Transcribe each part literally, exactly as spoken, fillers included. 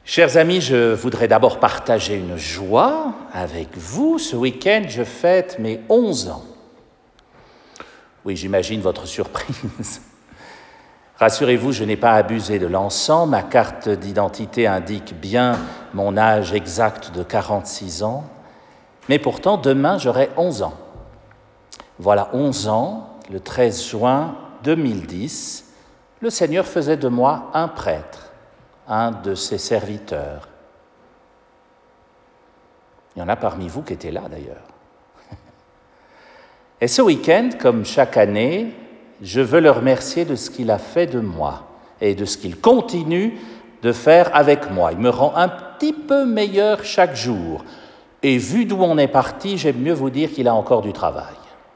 Chers amis, je voudrais d'abord partager une joie avec vous. Ce week-end, je fête mes onze ans. Oui, j'imagine votre surprise. Rassurez-vous, je n'ai pas abusé de l'encens. Ma carte d'identité indique bien mon âge exact de quarante-six ans. Mais pourtant, demain, j'aurai onze ans. Voilà onze ans, le treize juin deux mille dix, le Seigneur faisait de moi un prêtre, un de ses serviteurs. Il y en a parmi vous qui étaient là d'ailleurs. Et ce week-end, comme chaque année, je veux le remercier de ce qu'il a fait de moi et de ce qu'il continue de faire avec moi. Il me rend un petit peu meilleur chaque jour. Et vu d'où on est parti, j'aime mieux vous dire qu'il a encore du travail.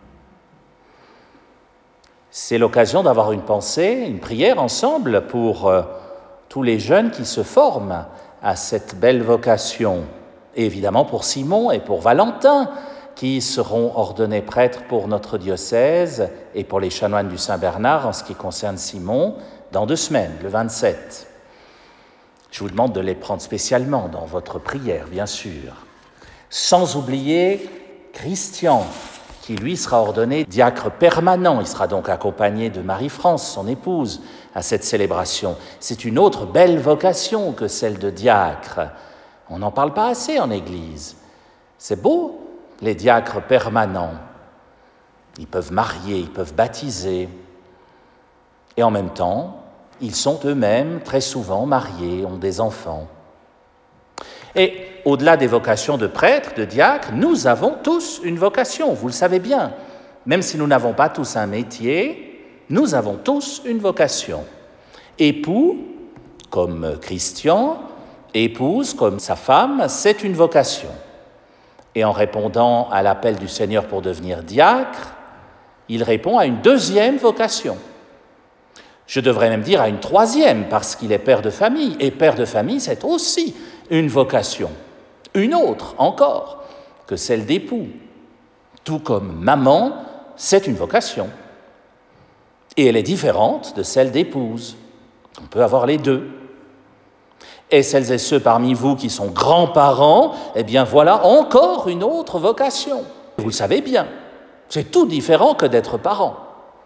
C'est l'occasion d'avoir une pensée, une prière ensemble pour euh, tous les jeunes qui se forment à cette belle vocation. Et évidemment pour Simon et pour Valentin, qui seront ordonnés prêtres pour notre diocèse et pour les chanoines du Saint-Bernard en ce qui concerne Simon, dans deux semaines, le vingt-sept. Je vous demande de les prendre spécialement dans votre prière, bien sûr. Sans oublier Christian, qui lui sera ordonné diacre permanent. Il sera donc accompagné de Marie-France, son épouse, à cette célébration. C'est une autre belle vocation que celle de diacre. On n'en parle pas assez en Église. C'est beau, les diacres permanents. Ils peuvent marier, ils peuvent baptiser. Et en même temps, ils sont eux-mêmes très souvent mariés, ont des enfants. Et au-delà des vocations de prêtres, de diacres, nous avons tous une vocation, vous le savez bien. Même si nous n'avons pas tous un métier, nous avons tous une vocation. Époux, comme Christian, épouse, comme sa femme, c'est une vocation. Et en répondant à l'appel du Seigneur pour devenir diacre, il répond à une deuxième vocation. Je devrais même dire à une troisième, parce qu'il est père de famille. Et père de famille, c'est aussi une vocation. Une autre encore que celle d'époux. Tout comme maman, c'est une vocation. Et elle est différente de celle d'épouse. On peut avoir les deux. Et celles et ceux parmi vous qui sont grands-parents, eh bien voilà encore une autre vocation. Vous le savez bien, c'est tout différent que d'être parent.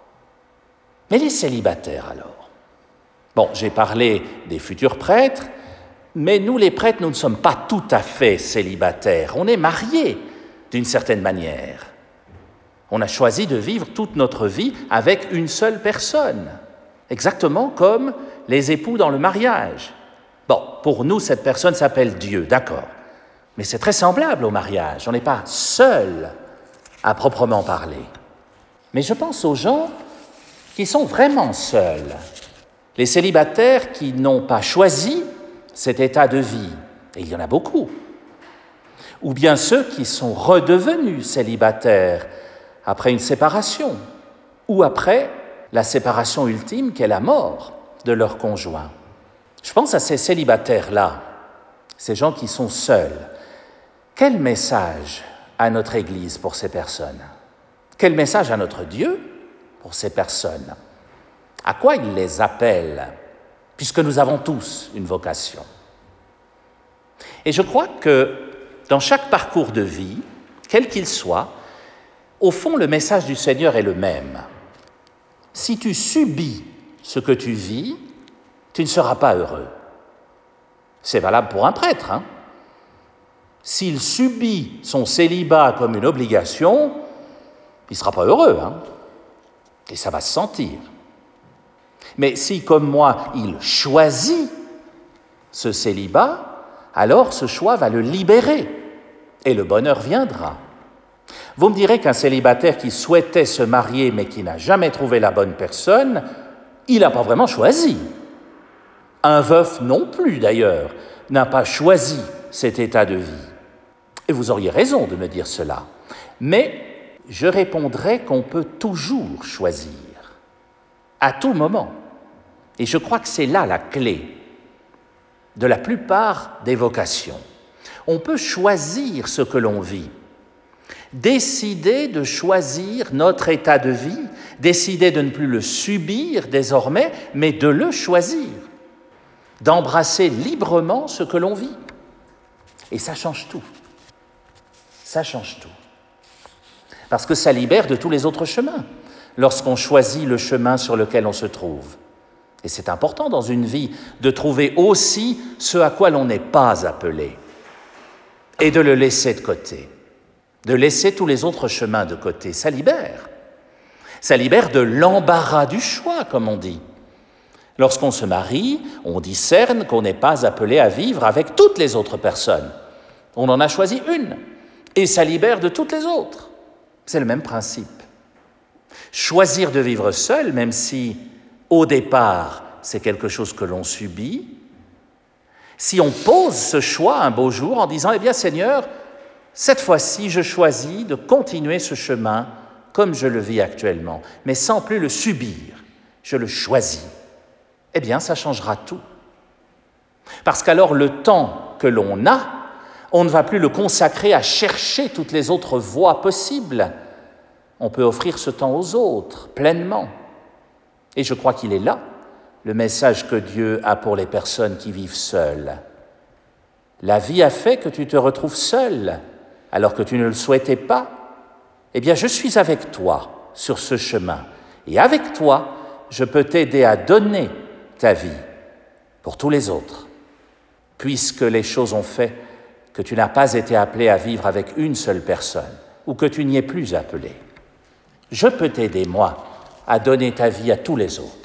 Mais les célibataires alors? Bon, j'ai parlé des futurs prêtres, mais nous les prêtres, nous ne sommes pas tout à fait célibataires. On est mariés d'une certaine manière. On a choisi de vivre toute notre vie avec une seule personne, exactement comme les époux dans le mariage. Bon, pour nous, cette personne s'appelle Dieu, d'accord. Mais c'est très semblable au mariage. On n'est pas seul à proprement parler. Mais je pense aux gens qui sont vraiment seuls. Les célibataires qui n'ont pas choisi cet état de vie. Et il y en a beaucoup. Ou bien ceux qui sont redevenus célibataires après une séparation. Ou après la séparation ultime qu'est la mort de leur conjoint. Je pense à ces célibataires-là, ces gens qui sont seuls. Quel message à notre Église pour ces personnes? Quel message à notre Dieu pour ces personnes? À quoi il les appelle, puisque nous avons tous une vocation? Et je crois que dans chaque parcours de vie, quel qu'il soit, au fond, le message du Seigneur est le même. Si tu subis ce que tu vis, tu ne seras pas heureux. C'est valable pour un prêtre, hein? S'il subit son célibat comme une obligation, il ne sera pas heureux, hein? Et ça va se sentir. Mais si, comme moi, il choisit ce célibat, alors ce choix va le libérer et le bonheur viendra. Vous me direz qu'un célibataire qui souhaitait se marier mais qui n'a jamais trouvé la bonne personne, il n'a pas vraiment choisi. Un veuf non plus, d'ailleurs, n'a pas choisi cet état de vie. Et vous auriez raison de me dire cela. Mais je répondrai qu'on peut toujours choisir, à tout moment. Et je crois que c'est là la clé de la plupart des vocations. On peut choisir ce que l'on vit, décider de choisir notre état de vie, décider de ne plus le subir désormais, mais de le choisir. d'embrasser librement ce que l'on vit. Et ça change tout. Ça change tout. Parce que ça libère de tous les autres chemins, lorsqu'on choisit le chemin sur lequel on se trouve. Et c'est important dans une vie de trouver aussi ce à quoi l'on n'est pas appelé et de le laisser de côté, de laisser tous les autres chemins de côté. Ça libère. Ça libère de l'embarras du choix, comme on dit. Lorsqu'on se marie, on discerne qu'on n'est pas appelé à vivre avec toutes les autres personnes. On en a choisi une, et ça libère de toutes les autres. C'est le même principe. Choisir de vivre seul, même si, au départ, c'est quelque chose que l'on subit, si on pose ce choix un beau jour en disant « Eh bien, Seigneur, cette fois-ci, je choisis de continuer ce chemin comme je le vis actuellement, mais sans plus le subir, je le choisis. » Eh bien, ça changera tout. Parce qu'alors, le temps que l'on a, on ne va plus le consacrer à chercher toutes les autres voies possibles. On peut offrir ce temps aux autres, pleinement. Et je crois qu'il est là, le message que Dieu a pour les personnes qui vivent seules. La vie a fait que tu te retrouves seul, alors que tu ne le souhaitais pas. Eh bien, je suis avec toi sur ce chemin. Et avec toi, je peux t'aider à donner ta vie pour tous les autres, puisque les choses ont fait que tu n'as pas été appelé à vivre avec une seule personne, ou que tu n'y es plus appelé. Je peux t'aider, moi, à donner ta vie à tous les autres.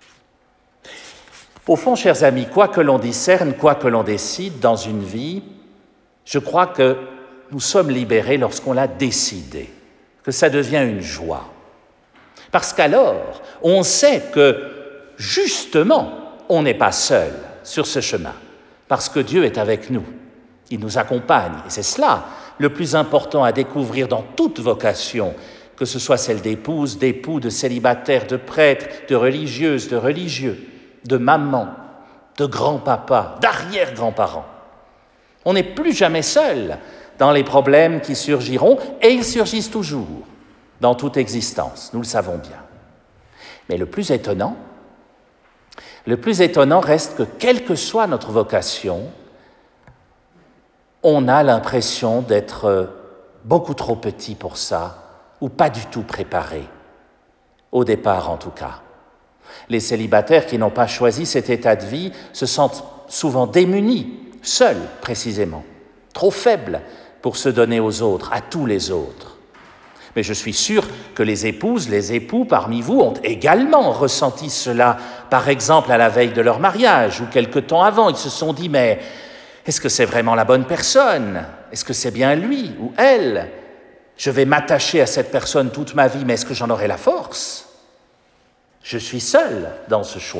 Au fond, chers amis, quoi que l'on discerne, quoi que l'on décide dans une vie, je crois que nous sommes libérés lorsqu'on l'a décidé, que ça devient une joie. Parce qu'alors, on sait que, justement, on n'est pas seul sur ce chemin, parce que Dieu est avec nous. Il nous accompagne, et c'est cela le plus important à découvrir dans toute vocation, que ce soit celle d'épouse, d'époux, de célibataire, de prêtre, de religieuse, de religieux, de maman, de grand-papa, d'arrière-grands-parents. On n'est plus jamais seul dans les problèmes qui surgiront, et ils surgissent toujours dans toute existence, nous le savons bien. Mais le plus étonnant, le plus étonnant reste que, quelle que soit notre vocation, on a l'impression d'être beaucoup trop petit pour ça, ou pas du tout préparé, au départ en tout cas. Les célibataires qui n'ont pas choisi cet état de vie se sentent souvent démunis, seuls précisément, trop faibles pour se donner aux autres, à tous les autres. Mais je suis sûr que les épouses, les époux parmi vous ont également ressenti cela, par exemple à la veille de leur mariage ou quelque temps avant. Ils se sont dit « mais est-ce que c'est vraiment la bonne personne? Est-ce que c'est bien lui ou elle? Je vais m'attacher à cette personne toute ma vie, mais est-ce que j'en aurai la force? Je suis seul dans ce choix. »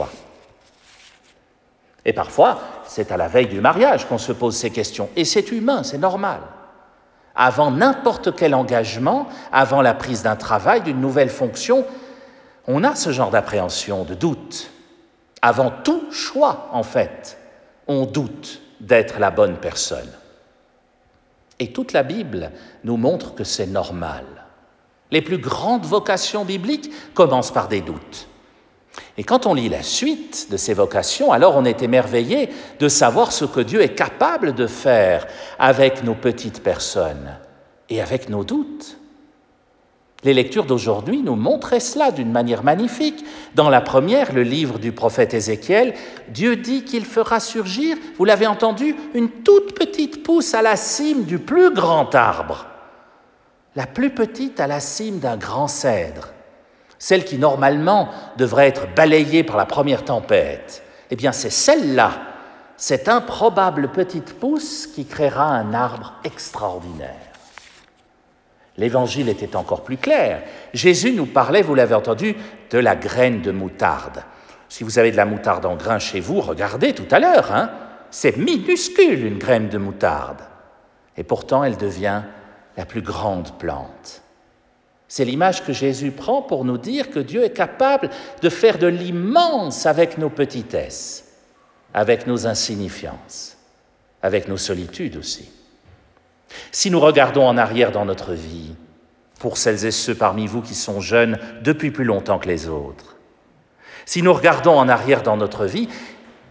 Et parfois, c'est à la veille du mariage qu'on se pose ces questions. Et c'est humain, c'est normal. Avant n'importe quel engagement, avant la prise d'un travail, d'une nouvelle fonction, on a ce genre d'appréhension, de doute. Avant tout choix, en fait, on doute d'être la bonne personne. Et toute la Bible nous montre que c'est normal. Les plus grandes vocations bibliques commencent par des doutes. Et quand on lit la suite de ces vocations, alors on est émerveillé de savoir ce que Dieu est capable de faire avec nos petites personnes et avec nos doutes. Les lectures d'aujourd'hui nous montraient cela d'une manière magnifique. Dans la première, le livre du prophète Ézéchiel, Dieu dit qu'il fera surgir, vous l'avez entendu, une toute petite pousse à la cime du plus grand arbre, la plus petite à la cime d'un grand cèdre. Celle qui, normalement, devrait être balayée par la première tempête, eh bien, c'est celle-là, cette improbable petite pousse qui créera un arbre extraordinaire. L'Évangile était encore plus clair. Jésus nous parlait, vous l'avez entendu, de la graine de moutarde. Si vous avez de la moutarde en grain chez vous, regardez tout à l'heure, hein, c'est minuscule, une graine de moutarde. Et pourtant, elle devient la plus grande plante. C'est l'image que Jésus prend pour nous dire que Dieu est capable de faire de l'immense avec nos petitesses, avec nos insignifiances, avec nos solitudes aussi. Si nous regardons en arrière dans notre vie, pour celles et ceux parmi vous qui sont jeunes depuis plus longtemps que les autres, si nous regardons en arrière dans notre vie,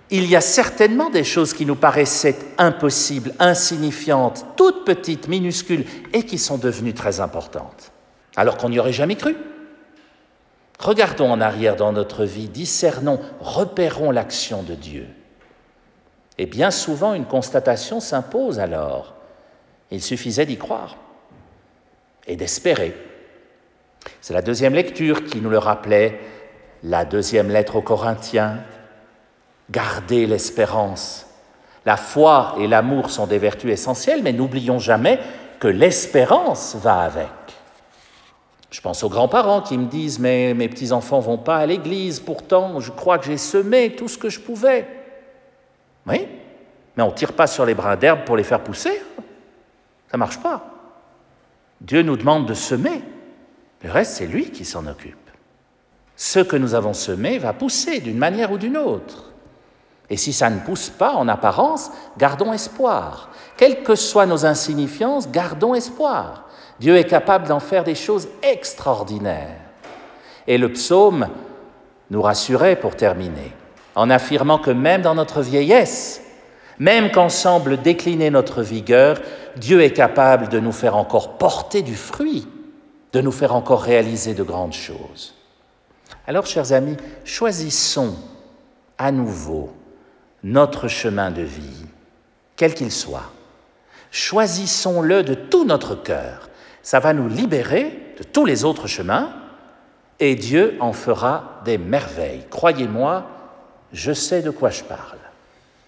Il y a certainement des choses qui nous paraissaient impossibles, insignifiantes, toutes petites, minuscules, et qui sont devenues très importantes, alors qu'on n'y aurait jamais cru. Regardons en arrière dans notre vie, discernons, repérons l'action de Dieu. Et bien souvent, une constatation s'impose alors. Il suffisait d'y croire et d'espérer. C'est la deuxième lecture qui nous le rappelait, la deuxième lettre aux Corinthiens. Gardez l'espérance. La foi et l'amour sont des vertus essentielles, mais n'oublions jamais que l'espérance va avec. Je pense aux grands-parents qui me disent « mais mes petits-enfants ne vont pas à l'église, pourtant je crois que j'ai semé tout ce que je pouvais ». Oui, mais on ne tire pas sur les brins d'herbe pour les faire pousser. Ça ne marche pas. Dieu nous demande de semer. Le reste, c'est lui qui s'en occupe. Ce que nous avons semé va pousser d'une manière ou d'une autre. Et si ça ne pousse pas en apparence, gardons espoir. Quelles que soient nos insignifiances, gardons espoir. Dieu est capable d'en faire des choses extraordinaires. Et le psaume nous rassurait pour terminer, en affirmant que même dans notre vieillesse, même quand semble décliner notre vigueur, Dieu est capable de nous faire encore porter du fruit, de nous faire encore réaliser de grandes choses. Alors, chers amis, choisissons à nouveau notre chemin de vie, quel qu'il soit. Choisissons-le de tout notre cœur. Ça va nous libérer de tous les autres chemins et Dieu en fera des merveilles. Croyez-moi, je sais de quoi je parle.